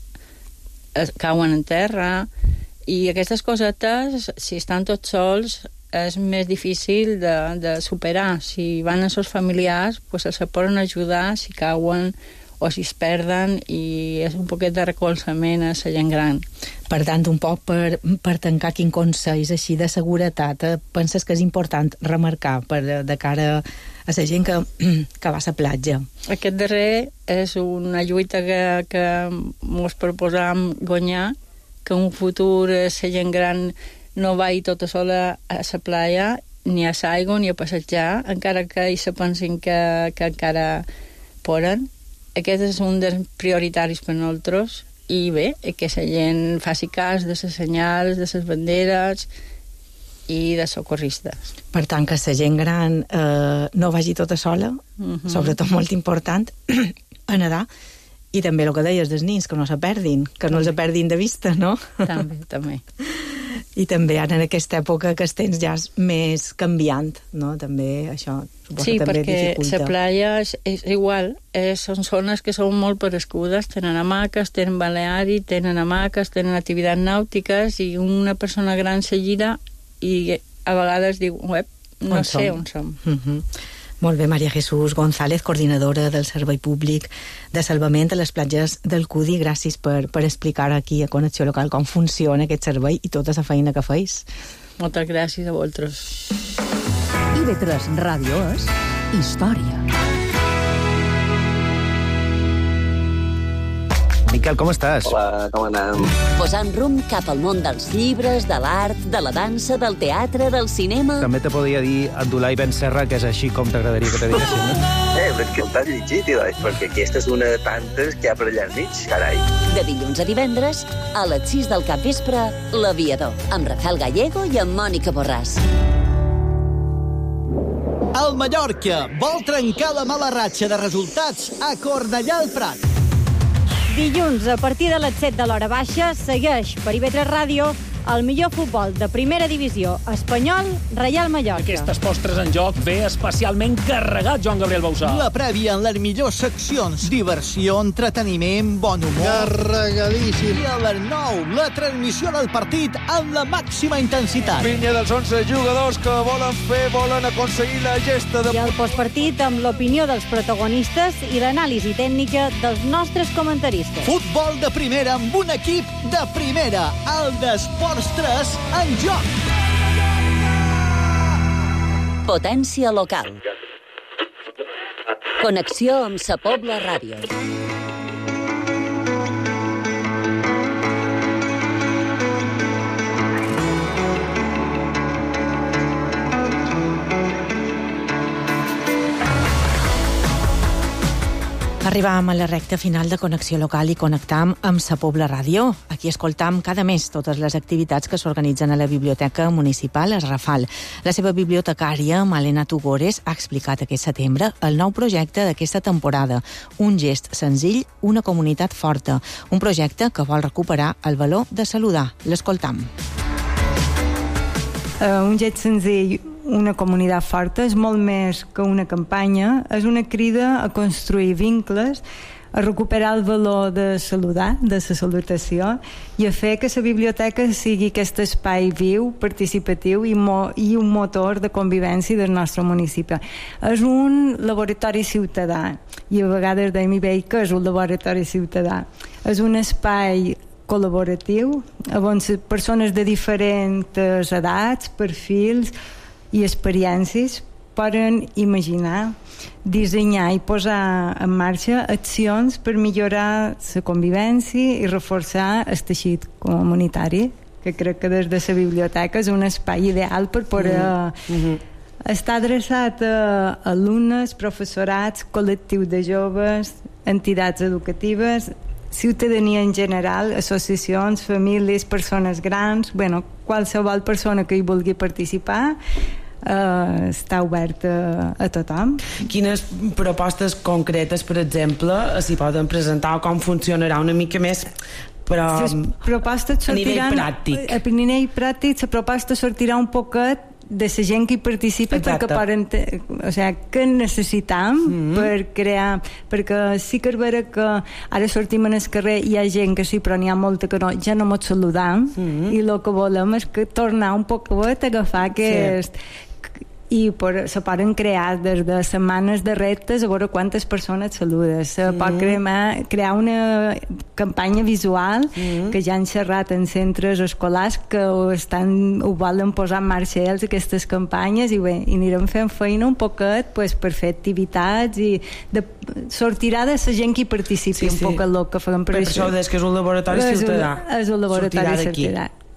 cauen en terra, i aquestes cosetes, si estan tots sols, és més difícil de, de superar. Si van els seus familiars, pues els poden ajudar si cauen o si es perden, i és un poquet de recolzament a la gent gran. Per tant, un poc per, per tancar quin consells així de seguretat eh, penses que és important remarcar per, de cara a la gent que, que va a la platja? Aquest darrer és una lluita que, que ens proposam guanyar, que en un futur la gent gran no vagi tota sola a la playa ni a l'aigua ni a passejar, encara que ells se pensin que, que encara poden. Aquest és un dels prioritaris per nosaltres, i bé, que la gent faci cas de les senyals, de les banderes i de socorristes. Per tant, que la gent gran eh, no vagi tota sola, uh-huh. sobretot molt important, a nedar, i també el que deies dels nins, que no se perdin, que no els perdin de vista, no? També, també. I també ara en aquesta època que el temps ja és més canviant, no? També això suposa sí, també dificulta. Sí, perquè la playa és, és igual, eh, són zones que són molt parescudes, tenen hamaques, tenen balneari, tenen hamaques, tenen activitats nàutiques, i una persona gran seguida i a vegades diu, uep, no on sé som? on som. Uh-huh. Molt bé, Maria Jesús González, coordinadora del Servei Públic de Salvament a les platges del Cudi. Gràcies per, per explicar aquí a Connexió Local com funciona aquest servei i tota la feina que feis. Moltes gràcies a vosaltres. I ve tres Ràdio és història. Miquel, com estàs? Hola, com anem? Posant rumb cap al món dels llibres, de l'art, de la dansa, del teatre, del cinema... També te podria dir Abdulai Ben Serra, que és així com t'agradaria que te diguessin, no? Eh, però és que t'has llegit, doncs, perquè aquesta és una de tantes que hi ha per allà enmig, carai. De dilluns a divendres, a les sis del capvespre, L'Aviador, amb Rafael Gallego i amb Mònica Borràs. El Mallorca vol trencar la mala ratxa de resultats a Cornellà al Prat. Dilluns, a partir de les set de l'hora baixa, segueix per I V tres Ràdio el millor futbol de primera divisió espanyol, Reial Mallorca. Aquestes postres en joc ve especialment carregat, Joan Gabriel Bausà. La prèvia en les millors seccions. Diversió, entreteniment, bon humor. Carregadíssim. I a les nou, la transmissió del partit amb la màxima intensitat. Pinya dels onze jugadors que volen fer, volen aconseguir la gesta de... I el postpartit amb l'opinió dels protagonistes i l'anàlisi tècnica dels nostres comentaristes. Futbol de primera amb un equip de primera. El d'Esports tres en joc. Potència local. Connexió amb Sa Pobla Ràdio. Arribàvem a la recta final de Connexió Local i connectam amb Sa Pobla Ràdio. Aquí escoltam cada mes totes les activitats que s'organitzen a la Biblioteca Municipal Es Rafal. La seva bibliotecària, Malena Tugores, ha explicat aquest setembre el nou projecte d'aquesta temporada. Un gest senzill, una comunitat forta. Un projecte que vol recuperar el valor de saludar. L'escoltam. Uh, un gest senzill, una comunitat forta, és molt més que una campanya, és una crida a construir vincles, a recuperar el valor de saludar, de la salutació, i a fer que la biblioteca sigui aquest espai viu, participatiu i, mo i un motor de convivència del nostre municipi. És un laboratori ciutadà, i a vegades deim i veig que és un laboratori ciutadà. És un espai col·laboratiu, on persones de diferents edats, perfils i experiències poden imaginar, dissenyar i posar en marxa accions per millorar la convivència i reforçar el teixit comunitari, que crec que des de la biblioteca és un espai ideal per poder mm-hmm. estar adreçat a alumnes, professorats, col·lectius de joves, entitats educatives, ciutadania en general, associacions, famílies, persones grans, bueno, qualsevol persona que hi vulgui participar eh, està obert a, a tothom. Quines propostes concretes, per exemple, s'hi poden presentar o com funcionarà una mica més, però Les propostes sortiran, a nivell pràctic? A nivell pràctic, la proposta sortirà un poquet de la gent que hi participa. Exacte. Perquè poden, o sigui, què necessitam mm-hmm. per crear, perquè sí que és vera que ara sortim en el carrer i hi ha gent que sí, però n'hi ha molta que no, ja no ens saludam, mm-hmm. i el que volem és que tornar un poquet a agafar aquest... Sí. I per, se poden crear des de setmanes de reptes a veure quantes persones saludes. Se mm. pot crear, crear una campanya visual mm. que ja han xerrat en centres escolars que ho, estan, ho volen posar en marxa ells, aquestes campanyes, i bé, i anirem fent feina un poquet pues, per fer activitats i de, sortirà de la gent que hi participi, sí, un sí. poc el que farem per, per això. Per això des que és un laboratori ciutadà. És un laboratori ciutadà.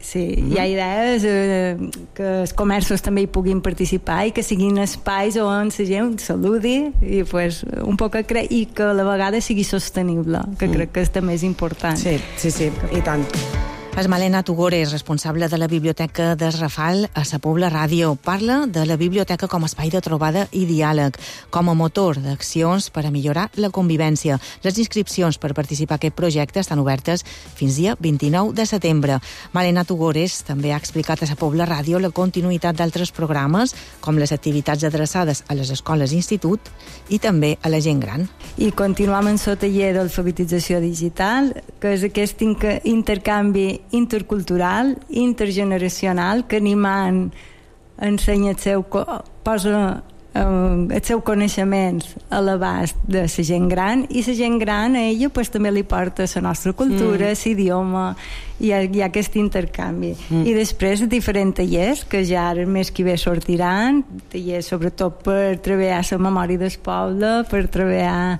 Sí, mm-hmm. hi ha idees eh, que els comerços també hi puguin participar i que siguin espais on la gent saludi i, pues, un poc cre- i que a la vegada sigui sostenible, que mm. crec que és també és important. Sí, sí, sí, i tant. És Malena Tugores, responsable de la Biblioteca d'Es Rafal a Sa Pobla Ràdio. Parla de la biblioteca com a espai de trobada i diàleg, com a motor d'accions per a millorar la convivència. Les inscripcions per participar en aquest projecte estan obertes fins dia vint-i-nou de setembre. Malena Tugores també ha explicat a Sa Pobla Ràdio la continuïtat d'altres programes, com les activitats adreçades a les escoles i institut i també a la gent gran. I continuam en el taller d'alfabetització digital, que és aquest intercanvi intercultural, intergeneracional, que animant ensenya el seu, posa eh, els seus coneixements a l'abast de la gent gran, i la gent gran a ella pues, també li porta la nostra cultura, mm. l'idioma, i hi ha, hi ha aquest intercanvi. Mm. I després diferents tallers, que ja ara més que bé sortiran, tallers sobretot per treballar la memòria del poble, per treballar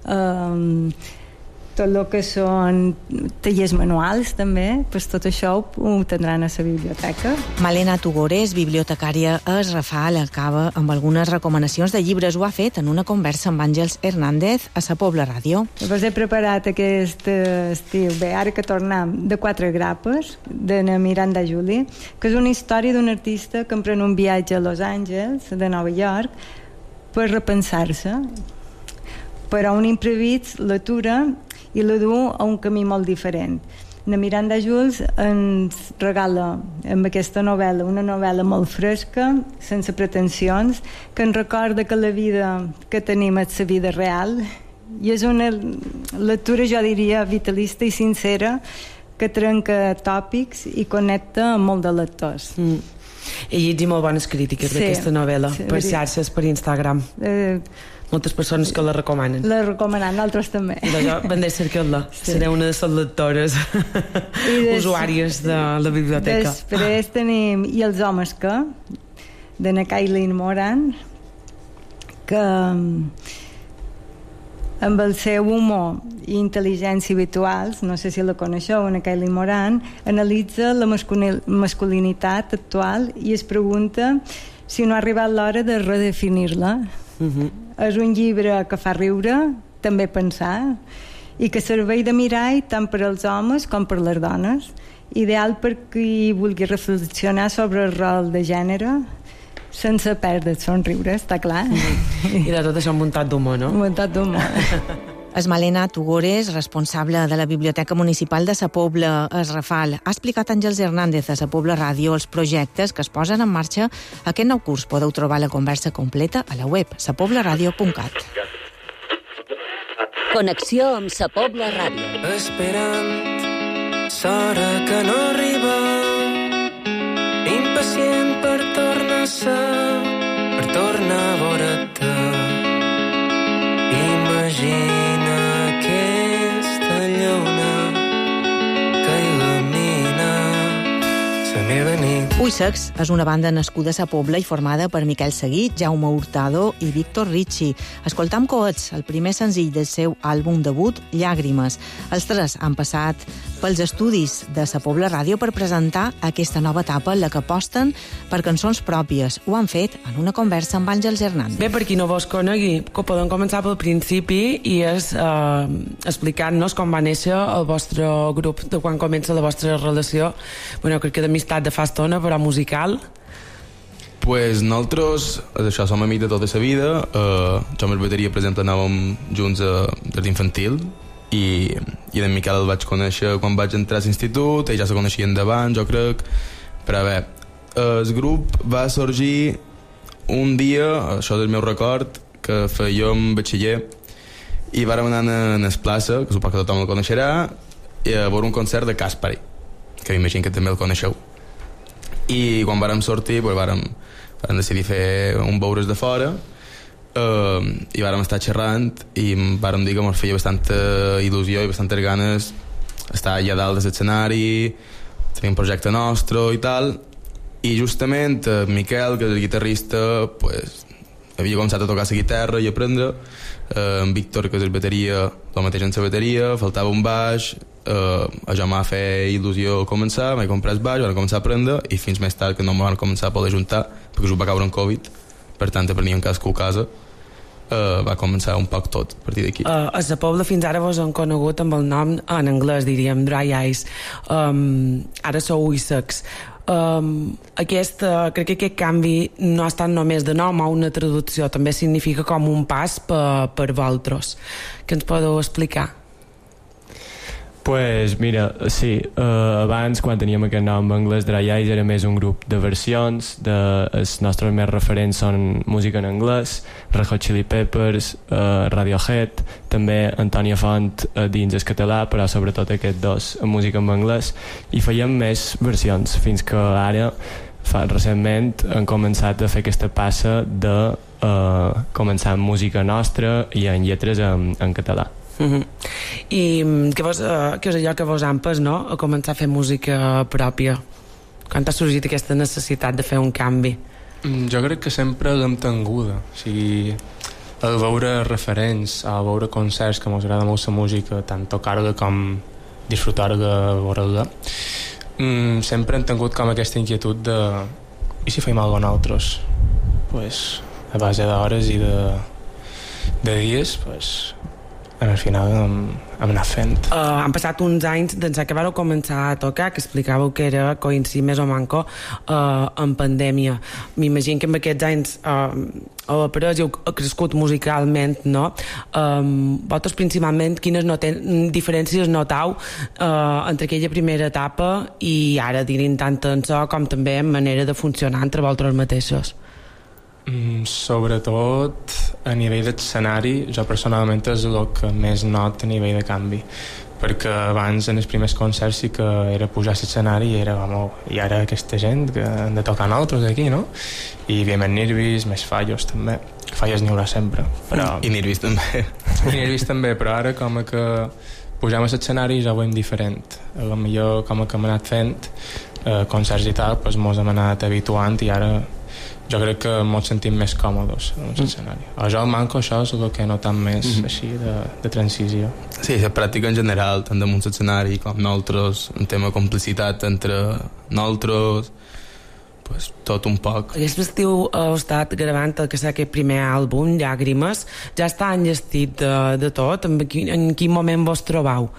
eh, tot el que són tallers manuals també, pues tot això ho, ho tindran a la biblioteca. Malena Tugores, bibliotecària a Es Rafal, acaba amb algunes recomanacions de llibres. Ho ha fet en una conversa amb Àngels Hernández a Sa Pobla Ràdio. Llavors he preparat aquest estiu, bé, ara que tornem, de Quatre grapes, de na Miranda Julie, que és una història d'un artista que emprèn un viatge a Los Angeles, de Nova York, per repensar-se. Però un imprevist l'atura i la du a un camí molt diferent. Na Miranda Jules ens regala amb aquesta novel·la una novel·la molt fresca, sense pretensions, que ens recorda que la vida que tenim és la vida real, i és una lectura, jo diria, vitalista i sincera, que trenca tòpics i connecta amb molt de lectors. Mm. He llegit molt bones crítiques sí, d'aquesta novel·la, sí, per xarxes, per Instagram. Eh, Moltes persones que la recomanen. La recomanen, altres també. I jo vendré a cercar-la. Sí. Seré una de les lectores des... usuàries de la biblioteca. Després tenim I els homes que, de na Kailin Moran, que amb el seu humor i intel·ligència habituals, no sé si la coneixeu, na Kailin Moran, analitza la masculinitat actual i es pregunta si no ha arribat l'hora de redefinir-la. Uh-huh. És un llibre que fa riure, també pensar, i que serveix de mirall tant per als homes com per les dones, ideal per qui vulgui reflexionar sobre el rol de gènere sense perdre el somriure, està clar. Uh-huh. I de tot això amb muntat d'humor, no? Muntat d'humor. És Malena Tugores, responsable de la Biblioteca Municipal de Sa Pobla, Es Rafal. Ha explicat Àngels Hernández a Sa Pobla Ràdio els projectes que es posen en marxa aquest nou curs. Podeu trobar la conversa completa a la web sa pobla ràdio punt cat. Connexió amb Sa Pobla Ràdio. Esperant l'hora que no arriba, impacient per tornar a ser, per tornar a veure-te. Imagina aquesta lluna que il·lumina la meva nit. Uixecs és una banda nascuda a Sa Pobla i formada per Miquel Seguí, Jaume Hurtado i Víctor Ricci. Escoltam Coets, el primer senzill del seu àlbum debut, Llàgrimes. Els tres han passat pels estudis de Sa Pobla Ràdio per presentar aquesta nova etapa en la que aposten per cançons pròpies. Ho han fet en una conversa amb Àngels Hernández. Bé, per qui no vos conegui, que podem començar pel principi i és eh, explicant-nos com va néixer el vostre grup, de quan comença la vostra relació, bueno, crec que d'amistat de fa estona, però musical. Pues nosaltres, això, som amics de tota la vida. Uh, jo amb el bateria, per exemple, anàvem junts a l'infantil, i, i d'en Miquel el vaig conèixer quan vaig entrar a l'institut, i ja se coneixien d'abans, jo crec. Però bé, el grup va sorgir un dia, això és el meu record, que fèiem batxiller, i vàrem anar a la plaça, que suposo que tothom el coneixerà, a veure un concert de Caspari, que m'imagino que també el coneixeu. I quan vàrem sortir, pues, vàrem, vàrem decidir fer un beures de fora, uh, i vàrem estar xerrant i vàrem dir que ens feia bastanta il·lusió i bastantes ganes estar allà dalt de l'escenari, tenir un projecte nostre i tal. I justament uh, Miquel, que és el guitarrista, pues, havia començat a tocar la guitarra i a aprendre. uh, en Víctor, que és el bateria, el mateix en la bateria, faltava un baix, eh, això m'ha fet il·lusió començar, m'he comprat el baix, vaig començar a aprendre, i fins més tard que no m'ho van començar a poder juntar, perquè us va caure en Covid, per tant aprenia un casco a casa, uh, va començar un poc tot a partir d'aquí. Uh, a la Pobla fins ara vos han conegut amb el nom en anglès, diríem, Dry Eyes. Um, ara sou ulls secs. Um, aquest, uh, crec que aquest canvi no ha estat només de nom o una traducció, també significa com un pas per, per vosaltres. Què ens podeu explicar? Pues mira, sí, uh, abans quan teníem aquest nom en anglès, Dry Eyes era més un grup de versions, de, els nostres més referents són música en anglès, Red Hot Chili Peppers, uh, Radiohead, també Antònia Font uh, dins el català, però sobretot aquests dos en música en anglès, i fèiem més versions, fins que ara fa, recentment han començat a fer aquesta passa de uh, començar amb música nostra i en lletres en, en català. Uh-huh. I què, vos, uh, què és allò que vos ampes, no?, a començar a fer música pròpia? Quan t'ha sorgit aquesta necessitat de fer un canvi? Mm, jo crec que sempre l'hem tinguda, o sigui, al veure referents, a veure concerts que m'agrada molt la música, tant tocar-la com disfrutar-la, veure-la, mm, sempre hem tingut com aquesta inquietud de i si feim alguna cosa nosaltres? Pues, a base d'hores i de, de dies, pues, al final hem, hem anat fent. Uh, han passat uns anys d'ençà que vareu començar a tocar, que explicàveu que era coincidir més o manco uh, en pandèmia. M'imagino que en aquests anys uh, heu après i heu crescut musicalment, no? Um, vosaltres principalment quines noten, diferències notau uh, entre aquella primera etapa i ara, dirint tant en so com també en manera de funcionar entre vosaltres mateixos? Mm, sobretot a nivell d'escenari, jo personalment és el que més not a nivell de canvi, perquè abans en els primers concerts sí que era pujar a l'escenari i era com, oh, i ara aquesta gent que han de tocar nosaltres aquí, no? I hi havia més nervis, més fallos també, falles n'hi haurà sempre, però... I nervis també. I nervis també, però ara com que pujam a l'escenari ja ho veiem diferent, a lo millor com que hem anat fent eh, concerts i tal, doncs mos hem anat habituant i ara jo crec que ens sentim més còmodes en l'escenari. Mm. Jo el manco això és el que he notat més mm -hmm. així de, de transició. Sí, la pràctica en general, tant damunt l'escenari com nosaltres, un tema de complicitat entre nosaltres, pues, tot un poc. Aquest estiu heu estat gravant el que serà aquest primer àlbum, Llàgrimes, ja està enllestit de, de tot, en quin, en quin moment vos trobau?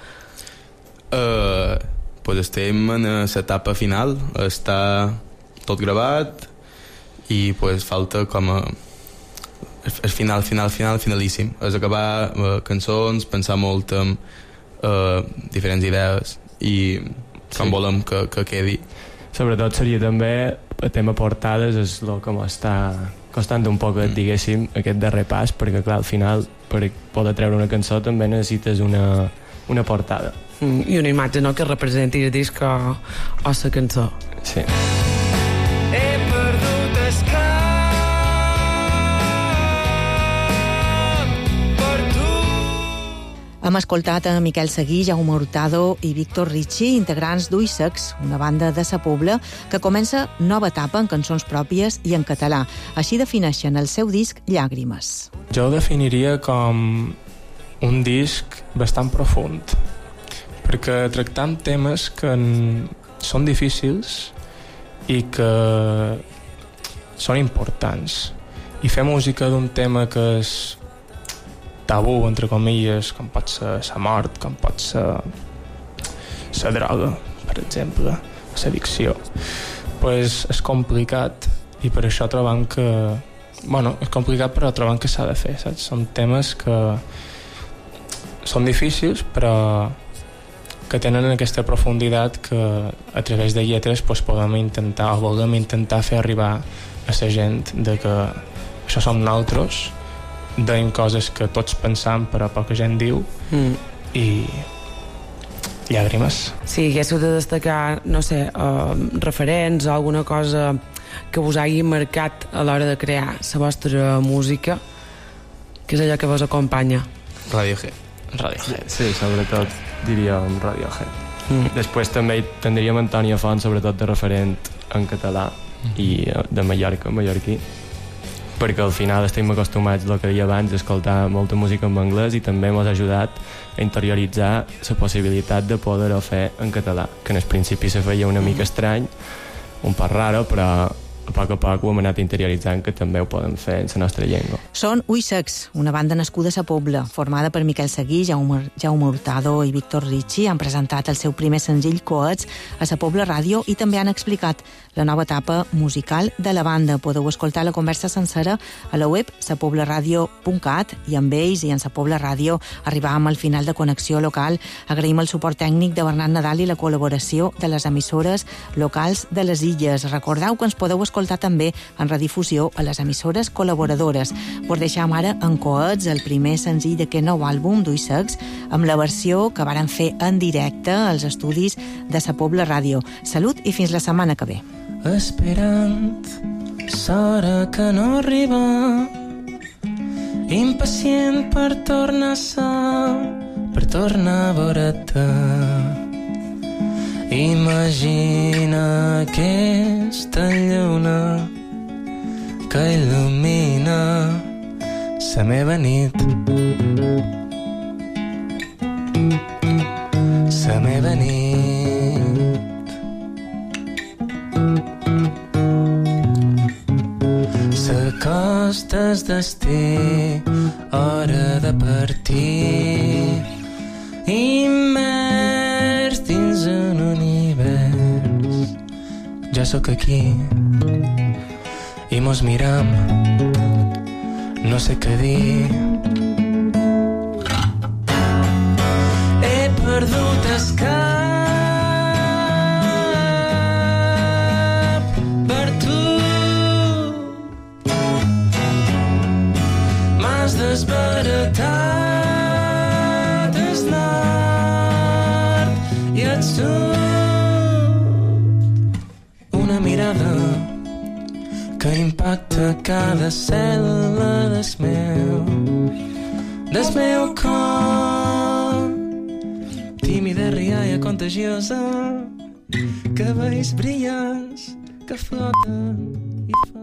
Uh, pues estem en l'etapa final, està tot gravat, i pues falta com a el final, final, final, finalíssim, és acabar uh, cançons, pensar molt en uh, diferents idees i com sí. volem que, que quedi. Sobretot seria també el tema portades, és el que m'està costant un poc, mm. diguéssim, aquest darrer pas, perquè clar, al final per poder treure una cançó també necessites una, una portada mm, i una imatge, no?, que representi el disc o, o la cançó. Sí. Hem escoltat a Miquel Seguí, Jaume Hurtado i Víctor Ricci, integrants d'Ulls Secs, una banda de sa Pobla que comença nova etapa en cançons pròpies i en català. Així defineixen el seu disc Llàgrimes. Jo ho definiria com un disc bastant profund, perquè tractam temes que són difícils i que són importants. I fer música d'un tema que és tabú, entre comilles, com pot ser la mort, com pot ser la droga, per exemple, l'addicció, pues és complicat i per això trobam que... Bueno, és complicat però trobam que s'ha de fer, saps? Són temes que són difícils però que tenen aquesta profunditat que a través de lletres pues, podem intentar o volem intentar fer arribar a la gent de que això som nosaltres, deim coses que tots pensam però poca gent diu mm. i llàgrimes. Sí, haguéssiu de destacar, no sé, uh, referents o alguna cosa que vos hagi marcat a l'hora de crear la vostra música, que és allò que vos acompanya? Radiohead. Radiohead. Sí, sobretot diríem Radiohead. Mm. Després també tindríem Antònia Font, sobretot de referent en català mm. i de Mallorca, mallorquí. perquè al final estem acostumats, el que deia abans, a escoltar molta música en anglès, i també ens ha ajudat a interioritzar la possibilitat de poder-ho fer en català, que en el principi se feia una mica estrany, un poc raro, però a poc a poc ho hem anat interioritzant que també ho podem fer en la nostra llengua. Són Ull Secs, una banda nascuda a Sa Pobla, formada per Miquel Seguí, Jaume, Jaume Hurtado i Víctor Ricci. Han presentat el seu primer senzill, Coets, a Sa Pobla Ràdio, i també han explicat la nova etapa musical de la banda. Podeu escoltar la conversa sencera a la web sa pobla radio punt cat, i amb ells i en Sa Pobla Ràdio arribàvem al final de Connexió Local. Agraïm el suport tècnic de Bernat Nadal i la col·laboració de les emissores locals de les Illes. Recordeu que ens podeu escoltar també en redifusió a les emissores col·laboradores. Vos deixam ara en Coets, el primer senzill d'aquest nou àlbum d'Ull Secs, amb la versió que varen fer en directe als estudis de Sa Pobla Ràdio. Salut i fins la setmana que ve. Esperant l'hora que no arriba, impacient per tornar a ser, per tornar a veure-te. Imagina aquesta lluna que il·lumina la meva nit, la meva nit. S'acosta el destí, hora de partir, immers dins un univers. Ja sóc aquí i mos miram, no sé què dir. He perdut el cap per tu, m'has desbaratat el nord i el sud. Una mirada que impacta cada cel·la del meu, del meu cor. Tímida, rialla, contagiosa, cabells brillants que floten i floten.